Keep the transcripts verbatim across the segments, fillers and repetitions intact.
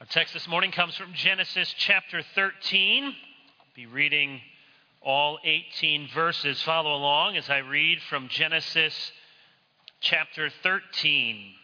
Our text this morning comes from Genesis chapter thirteen. I'll be reading all eighteen verses. Follow along as I read from Genesis chapter thirteen.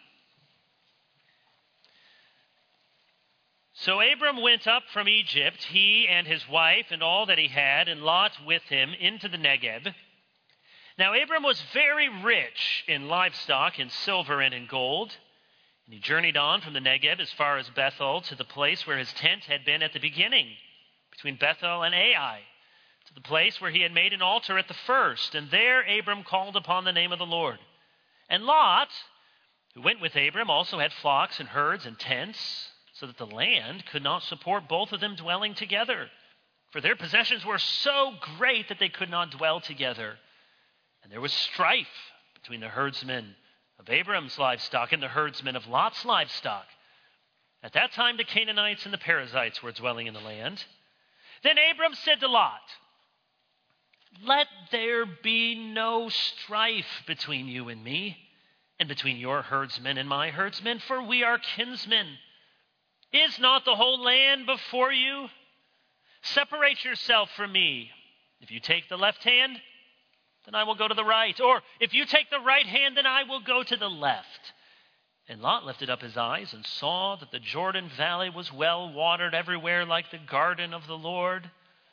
So Abram went up from Egypt, he and his wife and all that he had, and Lot with him, into the Negeb. Now Abram was very rich in livestock, in silver and in gold. And he journeyed on from the Negeb as far as Bethel, to the place where his tent had been at the beginning, between Bethel and Ai, to the place where he had made an altar at the first. And there Abram called upon the name of the Lord. And Lot, who went with Abram, also had flocks and herds and tents, so that the land could not support both of them dwelling together. For their possessions were so great that they could not dwell together. And there was strife between the herdsmen of Abram's livestock and the herdsmen of Lot's livestock. At that time, the Canaanites and the Perizzites were dwelling in the land. Then Abram said to Lot, "Let there be no strife between you and me, and between your herdsmen and my herdsmen, for we are kinsmen. Is not the whole land before you? Separate yourself from me. If you take the left hand, then I will go to the right. Or if you take the right hand, then I will go to the left." And Lot lifted up his eyes and saw that the Jordan Valley was well watered everywhere, like the garden of the Lord,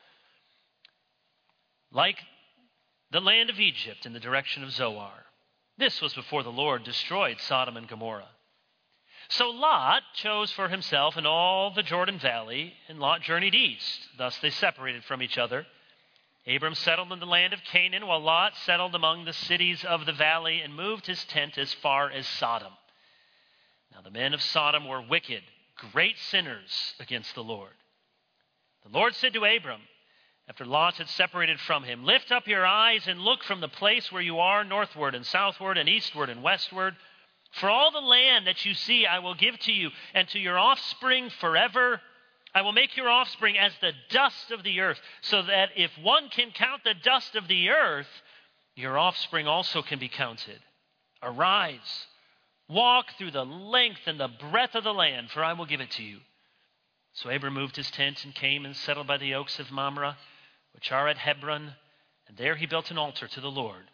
like the land of Egypt in the direction of Zoar. This was before the Lord destroyed Sodom and Gomorrah. So Lot chose for himself in all the Jordan Valley, and Lot journeyed east. Thus they separated from each other. Abram settled in the land of Canaan, while Lot settled among the cities of the valley and moved his tent as far as Sodom. Now the men of Sodom were wicked, great sinners against the Lord. The Lord said to Abram, after Lot had separated from him, "Lift up your eyes and look from the place where you are northward and southward and eastward and westward. For all the land that you see I will give to you and to your offspring forever. I will make your offspring as the dust of the earth, so that if one can count the dust of the earth, your offspring also can be counted. Arise, walk through the length and the breadth of the land, for I will give it to you." So Abram moved his tent and came and settled by the oaks of Mamre, which are at Hebron, and there he built an altar to the Lord.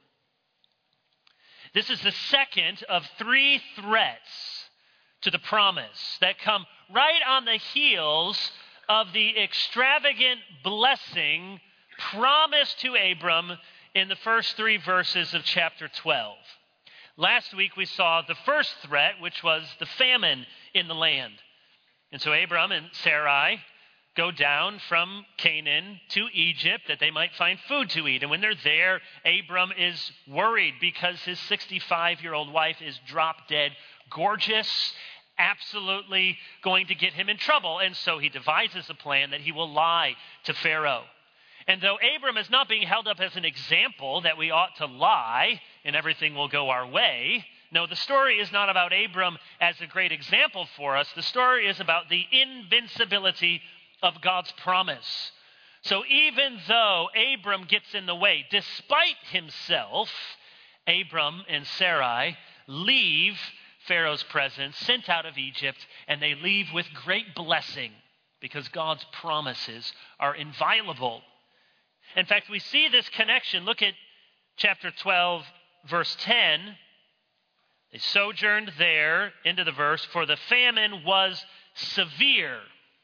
This is the second of three threats to the promise that come right on the heels of the extravagant blessing promised to Abram in the first three verses of chapter twelve. Last week we saw the first threat, which was the famine in the land. And so Abram and Sarai go down from Canaan to Egypt that they might find food to eat. And when they're there, Abram is worried because his sixty-five-year-old wife is drop dead gorgeous, absolutely going to get him in trouble. And so he devises a plan that he will lie to Pharaoh. And though Abram is not being held up as an example that we ought to lie and everything will go our way, no, the story is not about Abram as a great example for us. The story is about the invincibility of God's promise. So even though Abram gets in the way, despite himself, Abram and Sarai leave Pharaoh's presence, sent out of Egypt, and they leave with great blessing because God's promises are inviolable. In fact, we see this connection. Look at chapter twelve, verse ten. They sojourned there, into the verse, for the famine was severe.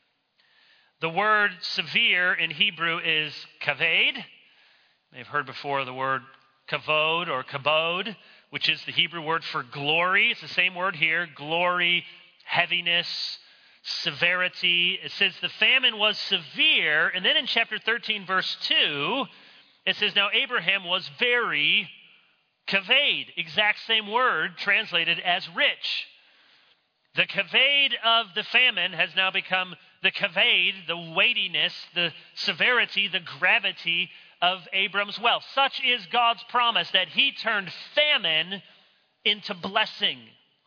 The word severe in Hebrew is kaved. You may have heard before the word kavod or kabod, which is the Hebrew word for glory. It's the same word here, glory, heaviness, severity. It says the famine was severe. And then in chapter thirteen, verse two, it says, now Abraham was very kaved. Exact same word translated as rich. The kaved of the famine has now become the kaved, the weightiness, the severity, the gravity of Abram's wealth. Such is God's promise that he turned famine into blessing.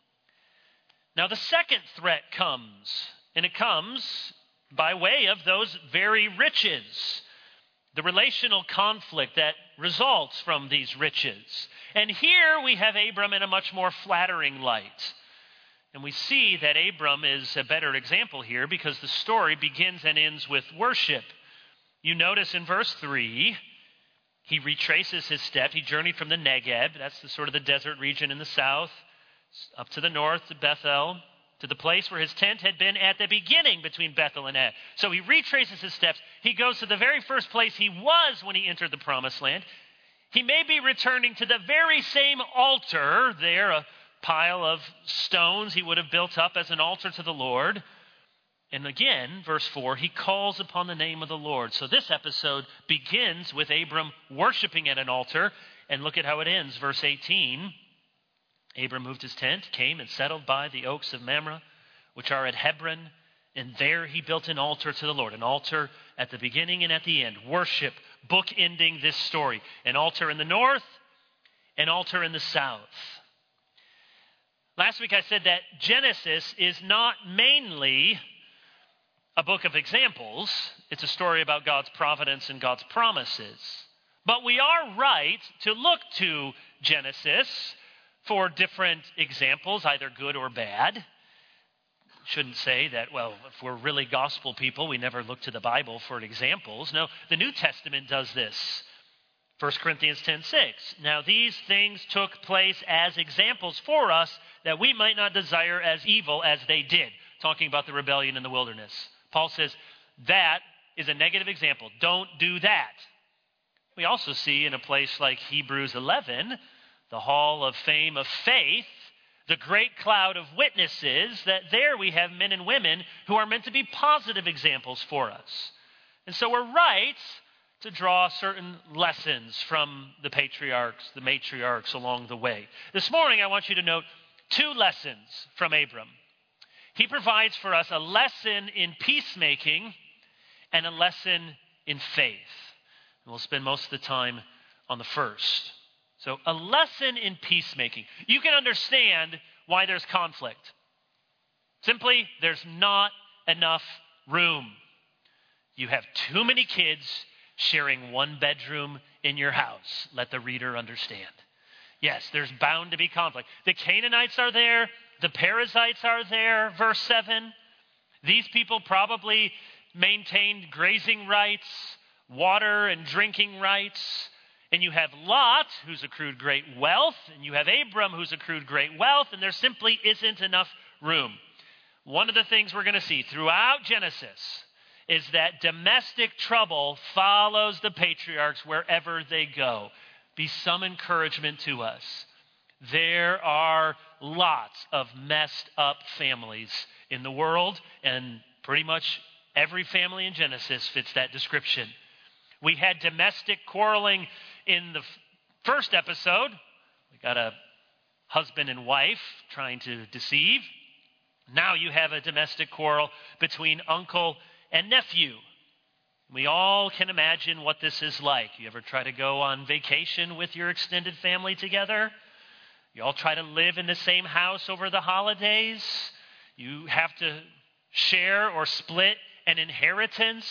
Now the second threat comes, and it comes by way of those very riches, the relational conflict that results from these riches. And here we have Abram in a much more flattering light. And we see that Abram is a better example here because the story begins and ends with worship. You notice in verse three, he retraces his steps. He journeyed from the Negeb, that's the sort of the desert region in the south, up to the north to Bethel, to the place where his tent had been at the beginning between Bethel and Ai. So he retraces his steps. He goes to the very first place he was when he entered the promised land. He may be returning to the very same altar there, a pile of stones he would have built up as an altar to the Lord. And again, verse four, he calls upon the name of the Lord. So this episode begins with Abram worshiping at an altar. And look at how it ends. Verse eighteen, Abram moved his tent, came and settled by the oaks of Mamre, which are at Hebron. And there he built an altar to the Lord. An altar at the beginning and at the end. Worship, bookending this story. An altar in the north, an altar in the south. Last week I said that Genesis is not mainly a book of examples. It's a story about God's providence and God's promises. But we are right to look to Genesis for different examples, either good or bad. Shouldn't say that, well, if we're really gospel people, we never look to the Bible for examples. No, the New Testament does this. First Corinthians ten six. Now these things took place as examples for us that we might not desire as evil as they did. Talking about the rebellion in the wilderness. Paul says that is a negative example. Don't do that. We also see in a place like Hebrews eleven, the hall of fame of faith, the great cloud of witnesses, that there we have men and women who are meant to be positive examples for us. And so we're right to draw certain lessons from the patriarchs, the matriarchs along the way. This morning I want you to note two lessons from Abram. He provides for us a lesson in peacemaking and a lesson in faith. And we'll spend most of the time on the first. So a lesson in peacemaking. You can understand why there's conflict. Simply, there's not enough room. You have too many kids sharing one bedroom in your house. Let the reader understand. Yes, there's bound to be conflict. The Canaanites are there. The Perizzites are there, verse seven. These people probably maintained grazing rights, water and drinking rights. And you have Lot, who's accrued great wealth, and you have Abram, who's accrued great wealth, and there simply isn't enough room. One of the things we're going to see throughout Genesis is that domestic trouble follows the patriarchs wherever they go. Be some encouragement to us. There are lots of messed up families in the world, and pretty much every family in Genesis fits that description. We had domestic quarreling in the f- first episode. We got a husband and wife trying to deceive. Now you have a domestic quarrel between uncle and nephew. We all can imagine what this is like. You ever try to go on vacation with your extended family together? You all try to live in the same house over the holidays. You have to share or split an inheritance.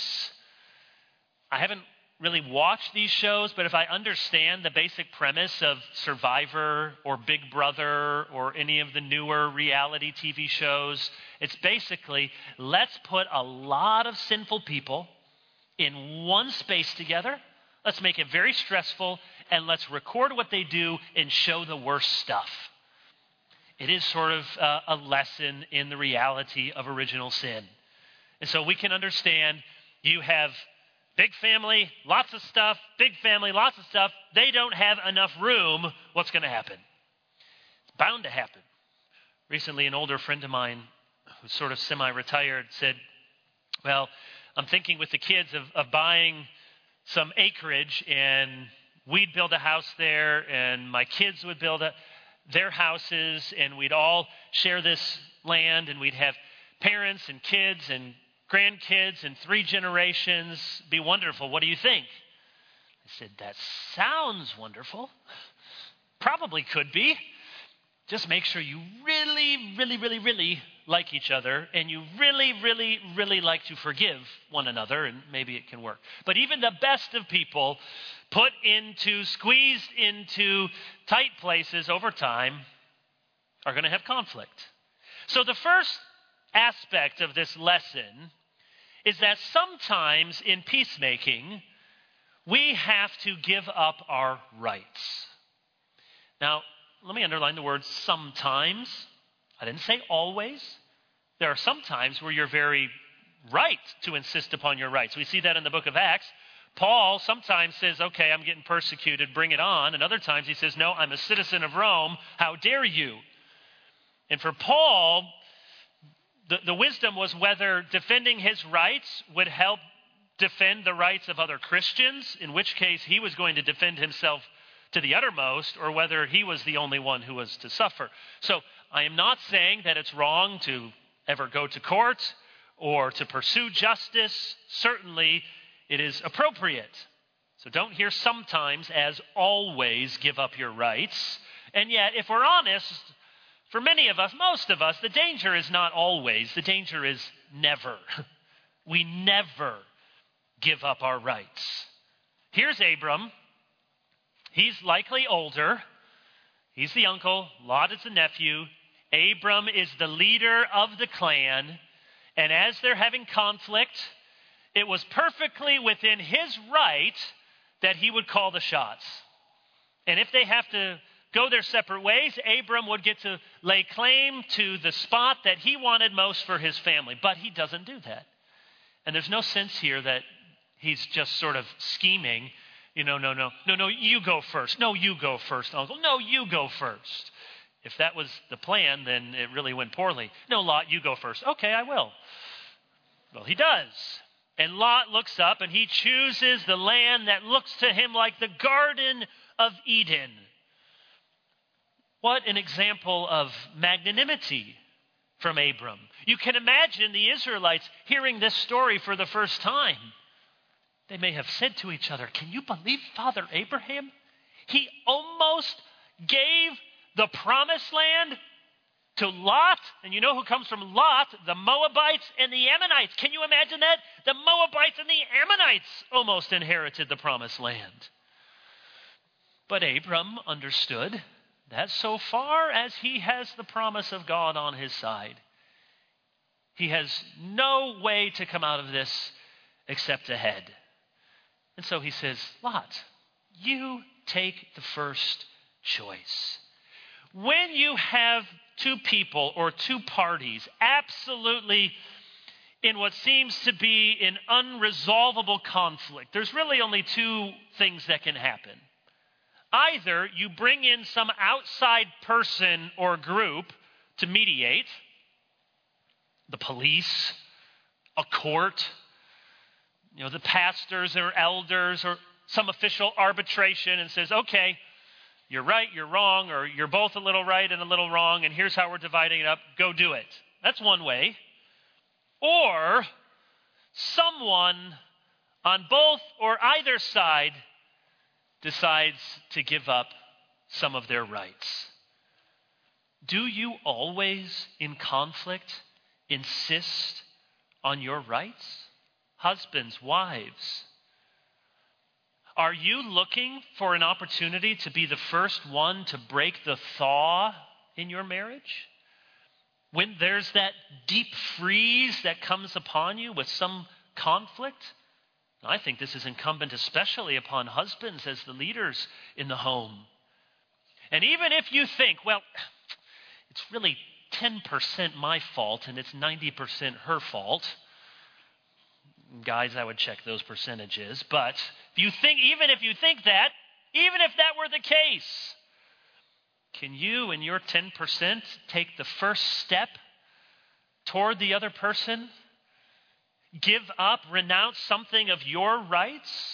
I haven't really watched these shows, but if I understand the basic premise of Survivor or Big Brother or any of the newer reality T V shows, it's basically, let's put a lot of sinful people in one space together. Let's make it very stressful, and let's record what they do and show the worst stuff. It is sort of uh, a lesson in the reality of original sin. And so we can understand you have big family, lots of stuff, big family, lots of stuff. They don't have enough room. What's going to happen? It's bound to happen. Recently, an older friend of mine who's sort of semi-retired said, well, I'm thinking with the kids of, of buying some acreage, and we'd build a house there, and my kids would build a, their houses, and we'd all share this land, and we'd have parents and kids and grandkids and three generations. Be wonderful. What do you think? I said, that sounds wonderful. Probably could be. Just make sure you really, really, really, really like each other, and you really, really, really like to forgive one another, and maybe it can work. But even the best of people put into, squeezed into tight places over time are going to have conflict. So the first aspect of this lesson is that sometimes in peacemaking, we have to give up our rights. Now, let me underline the word sometimes. I didn't say always. There are some times where you're very right to insist upon your rights. We see that in the book of Acts. Paul sometimes says, okay, I'm getting persecuted, bring it on. And other times he says, no, I'm a citizen of Rome. How dare you? And for Paul, the, the wisdom was whether defending his rights would help defend the rights of other Christians, in which case he was going to defend himself to the uttermost, or whether he was the only one who was to suffer. So I am not saying that it's wrong to ever go to court or to pursue justice. Certainly it is appropriate. So don't hear sometimes as always give up your rights. And yet, if we're honest, for many of us, most of us, the danger is not always. The danger is never. We never give up our rights. Here's Abram. He's likely older. He's the uncle. Lot is the nephew. Abram is the leader of the clan. And as they're having conflict, it was perfectly within his right that he would call the shots. And if they have to go their separate ways, Abram would get to lay claim to the spot that he wanted most for his family. But he doesn't do that. And there's no sense here that he's just sort of scheming. You know, no, no, no, no, you go first. No, you go first, uncle. No, you go first. If that was the plan, then it really went poorly. No, Lot, you go first. Okay, I will. Well, he does. And Lot looks up and he chooses the land that looks to him like the Garden of Eden. What an example of magnanimity from Abram. You can imagine the Israelites hearing this story for the first time. They may have said to each other, can you believe Father Abraham? He almost gave the promised land to Lot. And you know who comes from Lot? The Moabites and the Ammonites. Can you imagine that? The Moabites and the Ammonites almost inherited the promised land. But Abram understood that so far as he has the promise of God on his side, he has no way to come out of this except ahead. And so he says, Lot, you take the first choice. When you have two people or two parties absolutely in what seems to be an unresolvable conflict, there's really only two things that can happen. Either you bring in some outside person or group to mediate, the police, a court, you know, the pastors or elders or some official arbitration, and says, okay, you're right, you're wrong, or you're both a little right and a little wrong, and here's how we're dividing it up. Go do it. That's one way. Or someone on both or either side decides to give up some of their rights. Do you always, in conflict, insist on your rights? Husbands, wives, are you looking for an opportunity to be the first one to break the thaw in your marriage? When there's that deep freeze that comes upon you with some conflict? I think this is incumbent especially upon husbands as the leaders in the home. And even if you think, well, it's really ten percent my fault and it's ninety percent her fault. Guys, I would check those percentages. But if you think, even if you think that, even if that were the case, can you in your ten percent take the first step toward the other person? Give up, renounce something of your rights?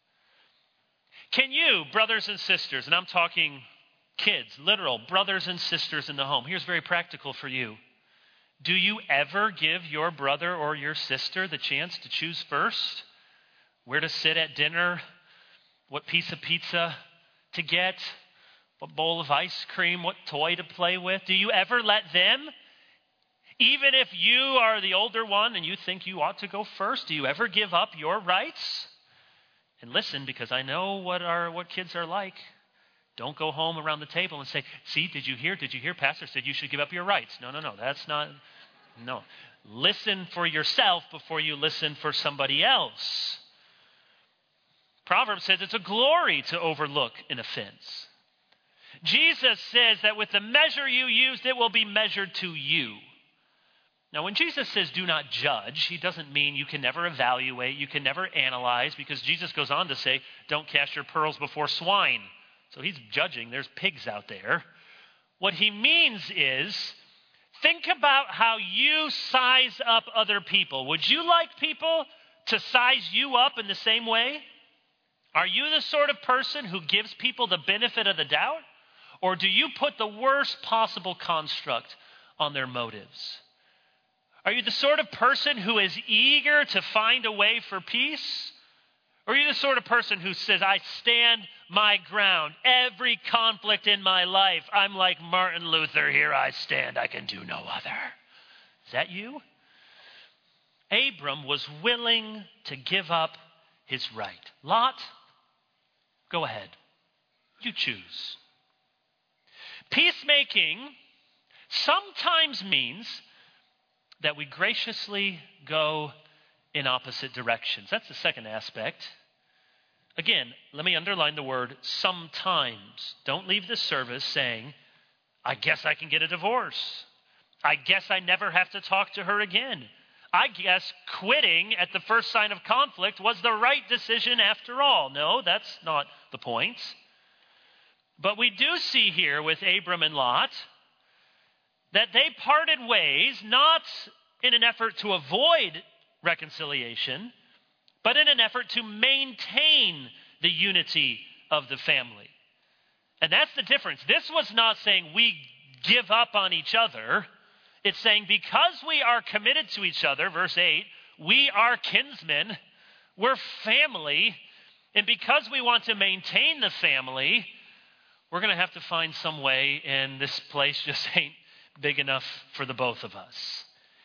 Can you, brothers and sisters, and I'm talking kids, literal brothers and sisters in the home. Here's very practical for you. Do you ever give your brother or your sister the chance to choose first? Where to sit at dinner? What piece of pizza to get? What bowl of ice cream? What toy to play with? Do you ever let them? Even if you are the older one and you think you ought to go first, do you ever give up your rights? And listen, because I know what our what kids are like. Don't go home around the table and say, see, did you hear? Did you hear? Pastor said you should give up your rights. No, no, no. That's not, no. Listen for yourself before you listen for somebody else. Proverbs says it's a glory to overlook an offense. Jesus says that with the measure you use, it will be measured to you. Now, when Jesus says do not judge, he doesn't mean you can never evaluate, you can never analyze, because Jesus goes on to say, don't cast your pearls before swine. So he's judging. There's pigs out there. What he means is, think about how you size up other people. Would you like people to size you up in the same way? Are you the sort of person who gives people the benefit of the doubt? Or do you put the worst possible construct on their motives? Are you the sort of person who is eager to find a way for peace? Or are you the sort of person who says, I stand my ground. Every conflict in my life, I'm like Martin Luther, here I stand, I can do no other. Is that you? Abram was willing to give up his right. Lot, go ahead. You choose. Peacemaking sometimes means that we graciously go in opposite directions. That's the second aspect. Again, let me underline the word sometimes. Don't leave this service saying, I guess I can get a divorce. I guess I never have to talk to her again. I guess quitting at the first sign of conflict was the right decision after all. No, that's not the point. But we do see here with Abram and Lot that they parted ways, not in an effort to avoid reconciliation, but in an effort to maintain the unity of the family. And that's the difference. This was not saying we give up on each other. It's saying because we are committed to each other, verse eight, we are kinsmen, we're family, and because we want to maintain the family, we're going to have to find some way, and this place just ain't big enough for the both of us.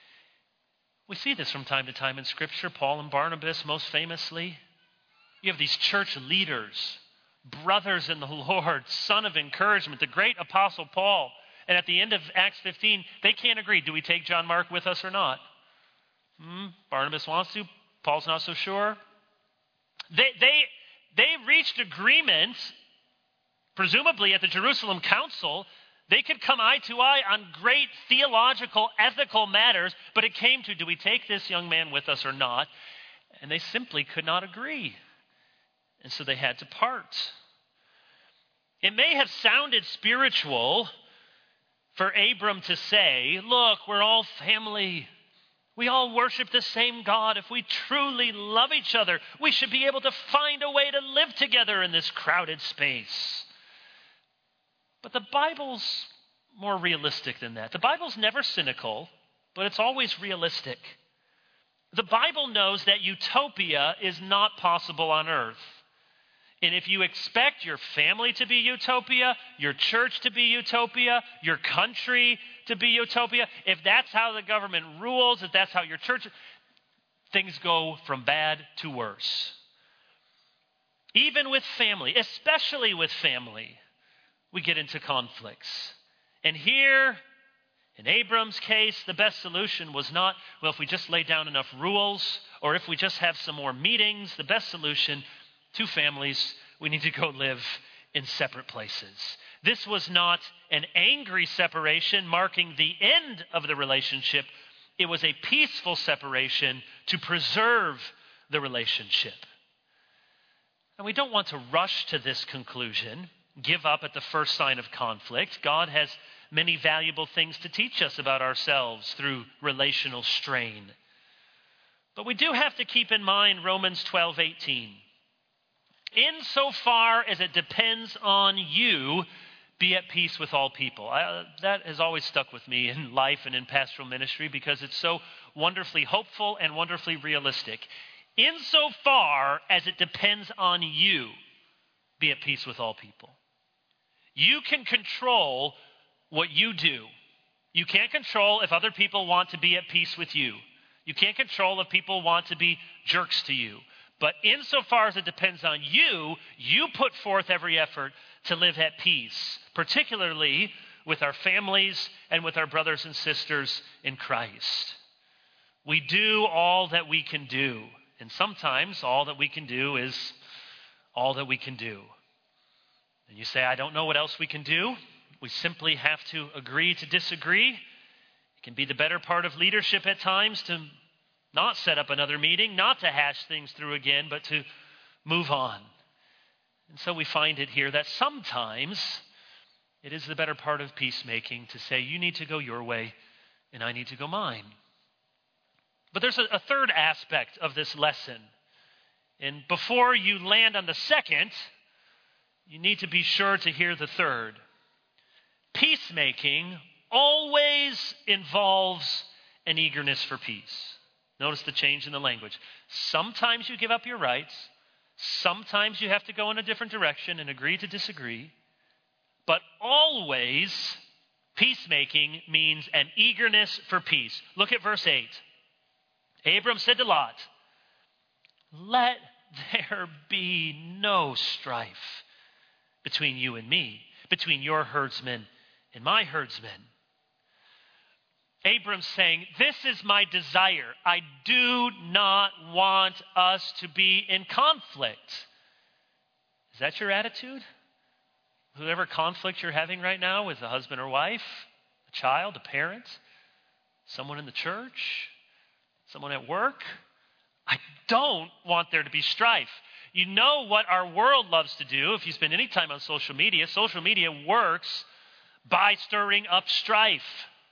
We see this from time to time in Scripture. Paul and Barnabas, most famously. You have these church leaders, brothers in the Lord, son of encouragement, the great apostle Paul. And at the end of Acts fifteen, they can't agree. Do we take John Mark with us or not? Hmm? Barnabas wants to. Paul's not so sure. They, they, they reached agreement, presumably at the Jerusalem Council. They could come eye to eye on great theological, ethical matters, but it came to, do we take this young man with us or not? And they simply could not agree. And so they had to part. It may have sounded spiritual for Abram to say, look, we're all family. We all worship the same God. If we truly love each other, we should be able to find a way to live together in this crowded space. But the Bible's more realistic than that. The Bible's never cynical, but it's always realistic. The Bible knows that utopia is not possible on earth. And if you expect your family to be utopia, your church to be utopia, your country to be utopia, if that's how the government rules, if that's how your church, things go from bad to worse. Even with family, especially with family, we get into conflicts. And here, in Abram's case, the best solution was not, well, if we just lay down enough rules, or if we just have some more meetings. The best solution, two families, we need to go live in separate places. This was not an angry separation marking the end of the relationship. It was a peaceful separation to preserve the relationship. And we don't want to rush to this conclusion, give up at the first sign of conflict. God has many valuable things to teach us about ourselves through relational strain. But we do have to keep in mind Romans twelve eighteen. Insofar as it depends on you, be at peace with all people. I, that has always stuck with me in life and in pastoral ministry because it's so wonderfully hopeful and wonderfully realistic. Insofar as it depends on you, be at peace with all people. You can control what you do. You can't control if other people want to be at peace with you. You can't control if people want to be jerks to you. But insofar as it depends on you, you put forth every effort to live at peace, particularly with our families and with our brothers and sisters in Christ. We do all that we can do, and sometimes all that we can do is all that we can do. And you say, I don't know what else we can do. We simply have to agree to disagree. It can be the better part of leadership at times to not set up another meeting, not to hash things through again, but to move on. And so we find it here that sometimes it is the better part of peacemaking to say, you need to go your way and I need to go mine. But there's a, a third aspect of this lesson. And before you land on the second, you need to be sure to hear the third. Peacemaking always involves an eagerness for peace. Notice the change in the language. Sometimes you give up your rights. Sometimes you have to go in a different direction and agree to disagree. But always, peacemaking means an eagerness for peace. Look at verse eight. Abram said to Lot, let there be no strife between you and me, between your herdsmen and my herdsmen. Abram's saying, this is my desire. I do not want us to be in conflict. Is that your attitude? Whatever conflict you're having right now with a husband or wife, a child, a parent, someone in the church, someone at work, I don't want there to be strife. You know what our world loves to do. If you spend any time on social media, social media works by stirring up strife.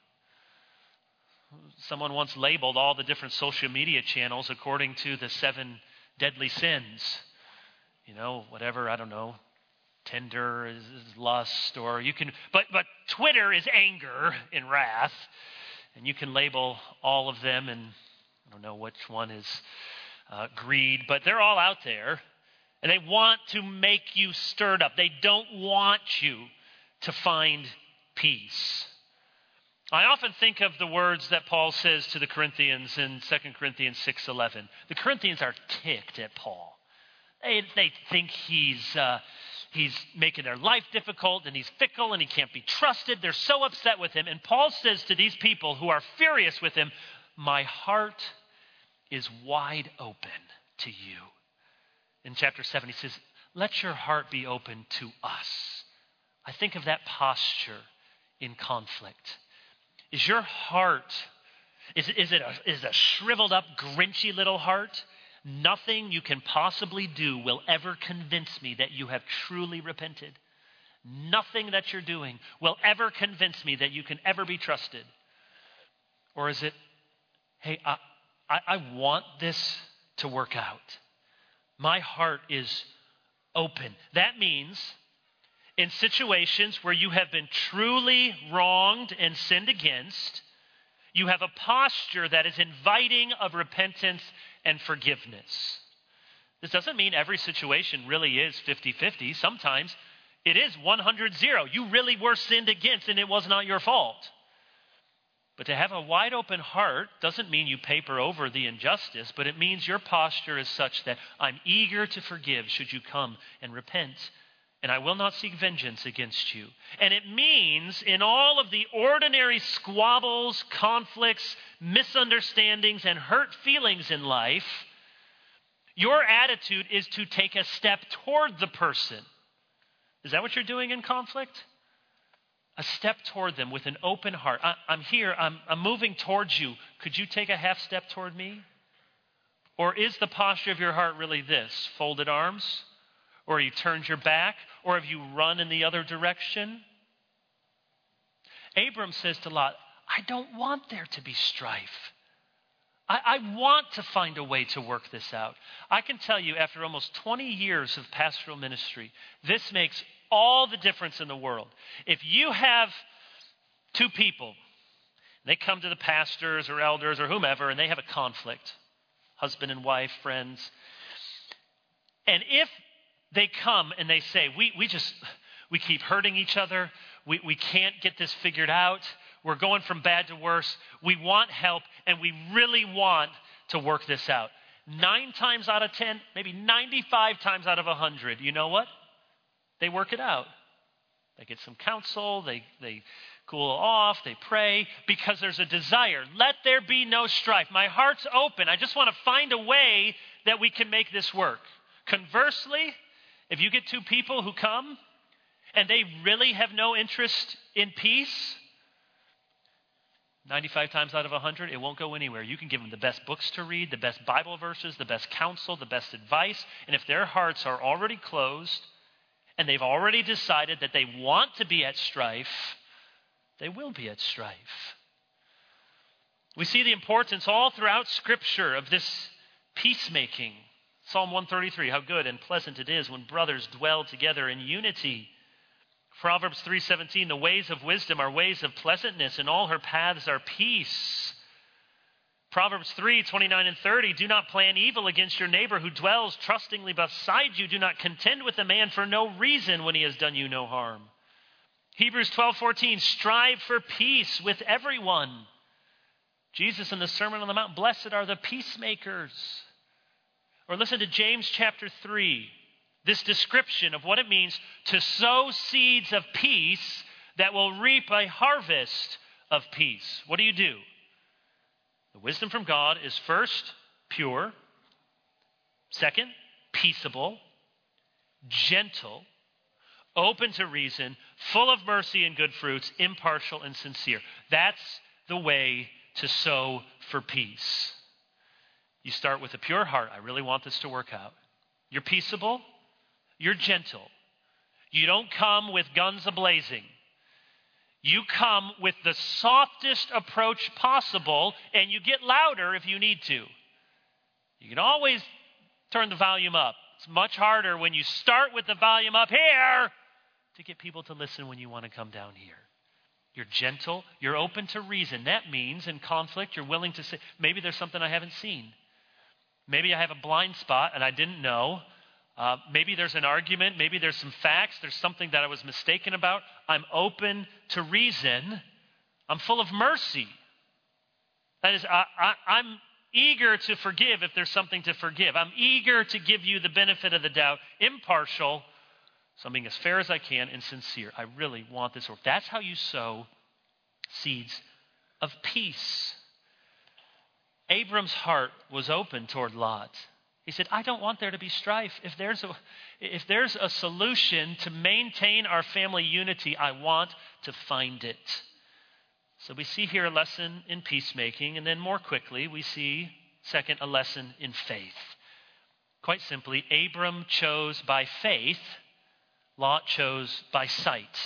Someone once labeled all the different social media channels according to the seven deadly sins. You know, whatever, I don't know, Tinder is, is lust, or you can, but but Twitter is anger and wrath, and you can label all of them, and I don't know which one is uh, greed, but they're all out there, and they want to make you stirred up. They don't want you to find peace. I often think of the words that Paul says to the Corinthians in Second Corinthians six eleven. The Corinthians are ticked at Paul. They, they think he's uh, he's making their life difficult and he's fickle and he can't be trusted. They're so upset with him. And Paul says to these people who are furious with him, my heart is wide open to you. In chapter seven, he says, let your heart be open to us. I think of that posture in conflict. Is your heart, is, is, it a, is it a shriveled up, grinchy little heart? Nothing you can possibly do will ever convince me that you have truly repented. Nothing that you're doing will ever convince me that you can ever be trusted. Or is it, hey, I, I, I want this to work out. My heart is open. That means in situations where you have been truly wronged and sinned against, you have a posture that is inviting of repentance and forgiveness. This doesn't mean every situation really is fifty-fifty. Sometimes it is one hundred zero. You really were sinned against and it was not your fault. But to have a wide open heart doesn't mean you paper over the injustice, but it means your posture is such that I'm eager to forgive should you come and repent. And I will not seek vengeance against you. And it means in all of the ordinary squabbles, conflicts, misunderstandings, and hurt feelings in life, your attitude is to take a step toward the person. Is that what you're doing in conflict? A step toward them with an open heart. I, I'm here. I'm, I'm moving towards you. Could you take a half step toward me? Or is the posture of your heart really this? Folded arms? Or you turned your back? Or have you run in the other direction? Abram says to Lot, I don't want there to be strife. I, I want to find a way to work this out. I can tell you after almost twenty years of pastoral ministry, this makes all the difference in the world. If you have two people, they come to the pastors or elders or whomever, and they have a conflict, husband and wife, friends, and if they come and they say, we we just, we keep hurting each other. We, we can't get this figured out. We're going from bad to worse. We want help and we really want to work this out. Nine times out of ten, maybe ninety-five times out of a hundred, you know what? They work it out. They get some counsel, they, they cool off, they pray, because there's a desire. Let there be no strife. My heart's open. I just want to find a way that we can make this work. Conversely, if you get two people who come and they really have no interest in peace, ninety-five times out of one hundred, it won't go anywhere. You can give them the best books to read, the best Bible verses, the best counsel, the best advice. And if their hearts are already closed and they've already decided that they want to be at strife, they will be at strife. We see the importance all throughout Scripture of this peacemaking. Psalm one thirty-three, how good and pleasant it is when brothers dwell together in unity. Proverbs three seventeen, the ways of wisdom are ways of pleasantness, and all her paths are peace. Proverbs three twenty-nine and thirty, do not plan evil against your neighbor who dwells trustingly beside you. Do not contend with a man for no reason when he has done you no harm. Hebrews twelve fourteen, strive for peace with everyone. Jesus in the Sermon on the Mount, blessed are the peacemakers. Or listen to James chapter three. This description of what it means to sow seeds of peace that will reap a harvest of peace. What do you do? The wisdom from God is first, pure. Second, peaceable, gentle, open to reason, full of mercy and good fruits, impartial and sincere. That's the way to sow for peace. You start with a pure heart. I really want this to work out. You're peaceable. You're gentle. You don't come with guns a-blazing. You come with the softest approach possible, and you get louder if you need to. You can always turn the volume up. It's much harder when you start with the volume up here to get people to listen when you want to come down here. You're gentle. You're open to reason. That means in conflict, you're willing to say, maybe there's something I haven't seen. Maybe I have a blind spot and I didn't know. Uh, maybe there's an argument. Maybe there's some facts. There's something that I was mistaken about. I'm open to reason. I'm full of mercy. That is, I, I, I'm eager to forgive if there's something to forgive. I'm eager to give you the benefit of the doubt. Impartial. So I'm being as fair as I can and sincere. I really want this work. That's how you sow seeds of peace. Abram's heart was open toward Lot. He said, I don't want there to be strife. If there's a, if there's a solution to maintain our family unity, I want to find it. So we see here a lesson in peacemaking, and then more quickly, we see, second, a lesson in faith. Quite simply, Abram chose by faith, Lot chose by sight.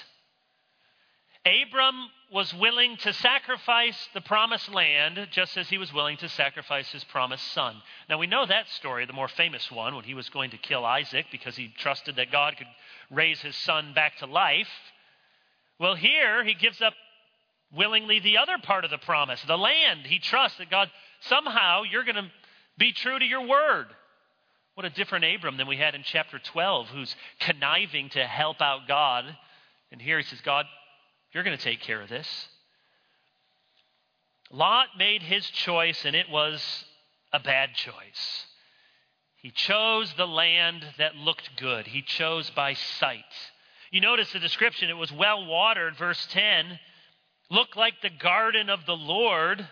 Abram was willing to sacrifice the promised land just as he was willing to sacrifice his promised son. Now we know that story, the more famous one, when he was going to kill Isaac because he trusted that God could raise his son back to life. Well, here he gives up willingly the other part of the promise, the land. He trusts that God, somehow you're going to be true to your word. What a different Abram than we had in chapter twelve, who's conniving to help out God. And here he says, God, you're going to take care of this. Lot made his choice, and it was a bad choice. He chose the land that looked good. He chose by sight. You notice the description. It was well watered, verse ten. Looked like the garden of the Lord.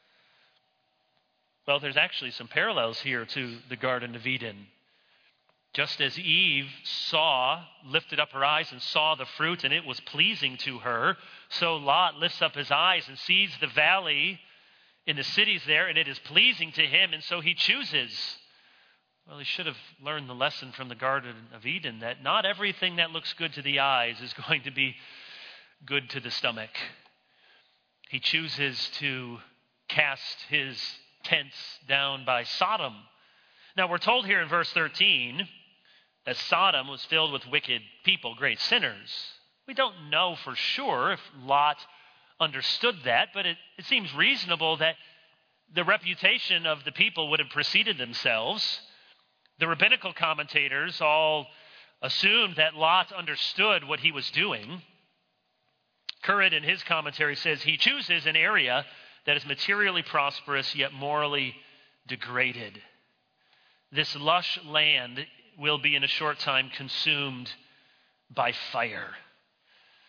Well, there's actually some parallels here to the Garden of Eden. Just as Eve saw, lifted up her eyes and saw the fruit, and it was pleasing to her, so Lot lifts up his eyes and sees the valley in the cities there, and it is pleasing to him, and so he chooses. Well, he should have learned the lesson from the Garden of Eden that not everything that looks good to the eyes is going to be good to the stomach. He chooses to cast his tents down by Sodom. Now, we're told here in verse thirteen that Sodom was filled with wicked people, great sinners. We don't know for sure if Lot understood that, but it, it seems reasonable that the reputation of the people would have preceded themselves. The rabbinical commentators all assumed that Lot understood what he was doing. Currid in his commentary says he chooses an area that is materially prosperous yet morally degraded. This lush land will be in a short time consumed by fire.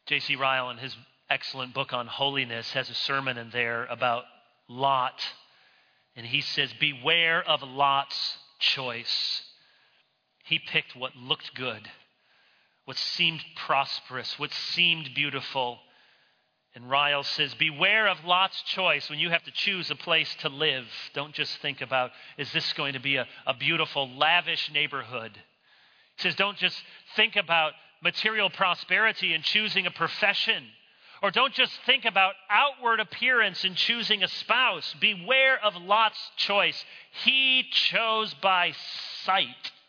J C Ryle, in his excellent book on holiness, has a sermon in there about Lot. And he says, beware of Lot's choice. He picked what looked good, what seemed prosperous, what seemed beautiful. And Ryle says, beware of Lot's choice when you have to choose a place to live. Don't just think about, is this going to be a, a beautiful, lavish neighborhood? He says, don't just think about material prosperity in choosing a profession. Or don't just think about outward appearance in choosing a spouse. Beware of Lot's choice. He chose by sight.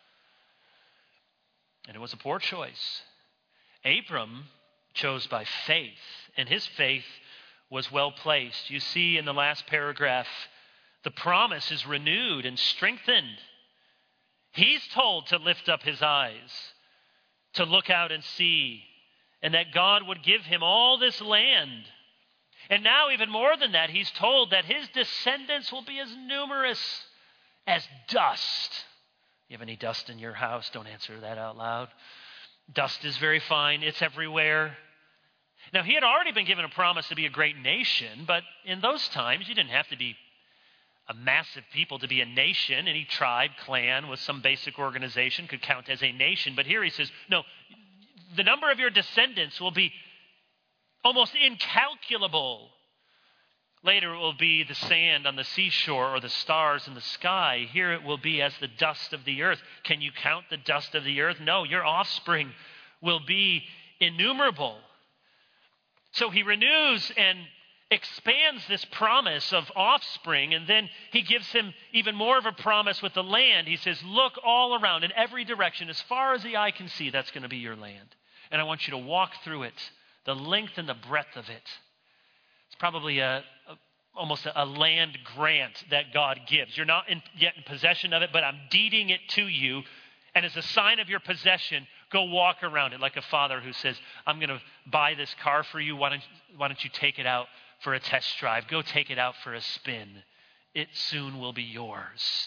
And it was a poor choice. Abram chose by faith, and his faith was well placed. You see in the last paragraph, the promise is renewed and strengthened. He's told to lift up his eyes, to look out and see, and that God would give him all this land. And now even more than that, he's told that his descendants will be as numerous as dust. You have any dust in your house? Don't answer that out loud. Dust is very fine. It's everywhere. Now, he had already been given a promise to be a great nation, but in those times, you didn't have to be a massive people to be a nation. Any tribe, clan with some basic organization could count as a nation. But here he says, no, the number of your descendants will be almost incalculable. Later it will be the sand on the seashore or the stars in the sky. Here it will be as the dust of the earth. Can you count the dust of the earth? No, your offspring will be innumerable. So he renews and expands this promise of offspring, and then he gives him even more of a promise with the land. He says, look all around in every direction, as far as the eye can see, that's going to be your land. And I want you to walk through it, the length and the breadth of it. It's probably a, a almost a, a land grant that God gives. You're not in, yet in possession of it, but I'm deeding it to you. And as a sign of your possession, go walk around it like a father who says, I'm going to buy this car for you. Why don't, why don't you take it out for a test drive? Go take it out for a spin. It soon will be yours.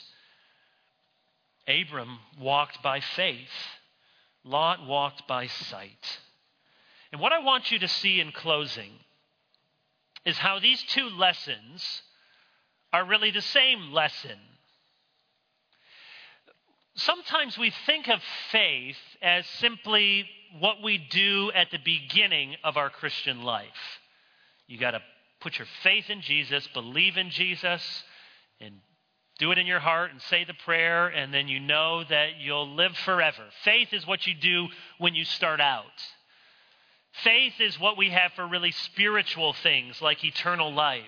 Abram walked by faith. Lot walked by sight. And what I want you to see in closing is how these two lessons are really the same lesson. Sometimes we think of faith as simply what we do at the beginning of our Christian life. You got to put your faith in Jesus, believe in Jesus, and do it in your heart and say the prayer, and then you know that you'll live forever. Faith is what you do when you start out. Faith is what we have for really spiritual things like eternal life.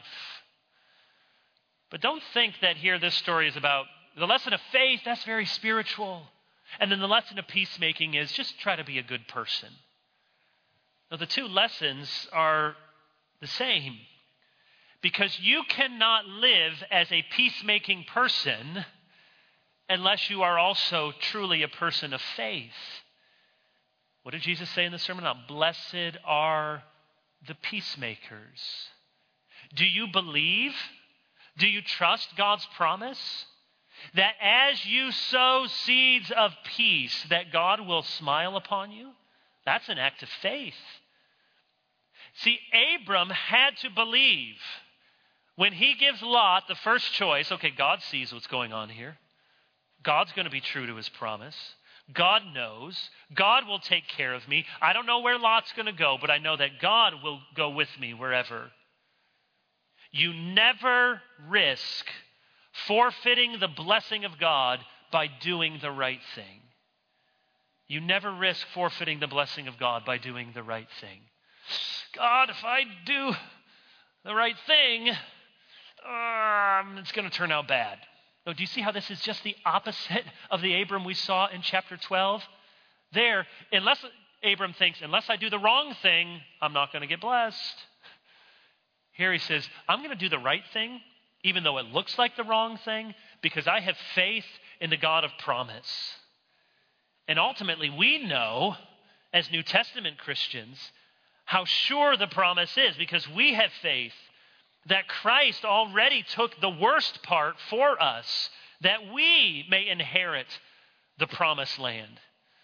But don't think that here this story is about the lesson of faith. That's very spiritual. And then the lesson of peacemaking is just try to be a good person. Now, the two lessons are the same. Because you cannot live as a peacemaking person unless you are also truly a person of faith. What did Jesus say in the Sermon on the Mount? Blessed are the peacemakers. Do you believe? Do you trust God's promise? That as you sow seeds of peace, that God will smile upon you? That's an act of faith. See, Abram had to believe. When he gives Lot the first choice, okay, God sees what's going on here. God's going to be true to his promise. God knows. God will take care of me. I don't know where Lot's going to go, but I know that God will go with me wherever. You never risk forfeiting the blessing of God by doing the right thing. You never risk forfeiting the blessing of God by doing the right thing. God, if I do the right thing, um, it's going to turn out bad. No, do you see how this is just the opposite of the Abram we saw in chapter twelve? There, unless Abram thinks, unless I do the wrong thing, I'm not going to get blessed. Here he says, I'm going to do the right thing, even though it looks like the wrong thing, because I have faith in the God of promise. And ultimately, we know, as New Testament Christians, how sure the promise is, because we have faith that Christ already took the worst part for us, that we may inherit the promised land.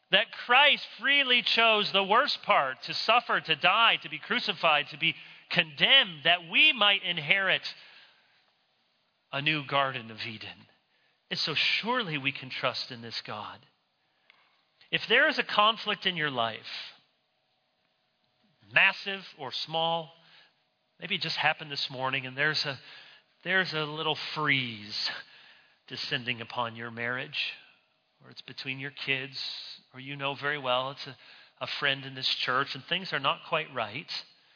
that Christ freely chose the worst part, to suffer, to die, to be crucified, to be condemned, that we might inherit a new Garden of Eden. And so surely we can trust in this God. If there is a conflict in your life, massive or small, maybe it just happened this morning and there's a there's a little freeze descending upon your marriage, or it's between your kids, or you know very well it's a, a friend in this church and things are not quite right.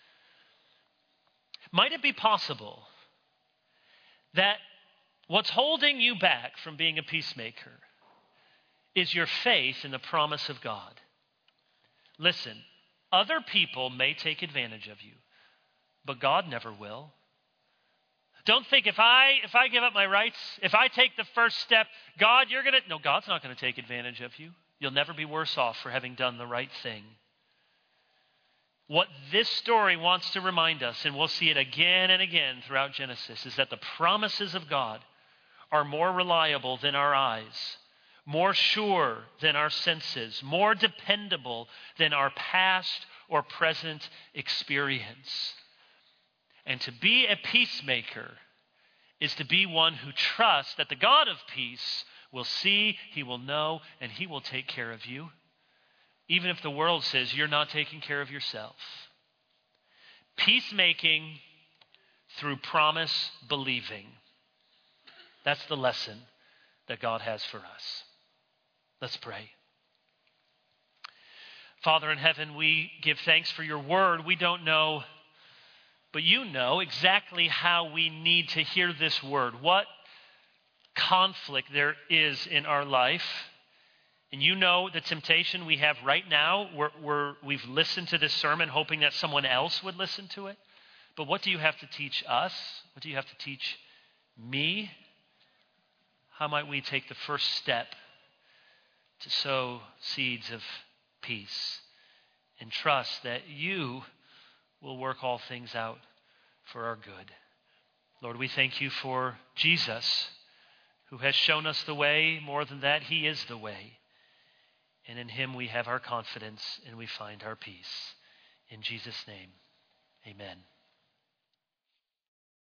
Might it be possible that what's holding you back from being a peacemaker is your faith in the promise of God? Listen, other people may take advantage of you, but God never will. Don't think if I if I give up my rights, if I take the first step, God, you're going to... No, God's not going to take advantage of you. You'll never be worse off for having done the right thing. What this story wants to remind us, and we'll see it again and again throughout Genesis, is that the promises of God are more reliable than our eyes, more sure than our senses, more dependable than our past or present experience. And to be a peacemaker is to be one who trusts that the God of peace will see, he will know, and he will take care of you, even if the world says you're not taking care of yourself. Peacemaking through promise believing. That's the lesson that God has for us. Let's pray. Father in heaven, we give thanks for your word. We don't know, but you know exactly how we need to hear this word, what conflict there is in our life. And you know the temptation we have right now. We're, we're, we've listened to this sermon hoping that someone else would listen to it. But what do you have to teach us? What do you have to teach me? How might we take the first step to sow seeds of peace and trust that you will work all things out for our good? Lord, we thank you for Jesus, who has shown us the way. More than that, he is the way. And in him we have our confidence and we find our peace. In Jesus' name, amen.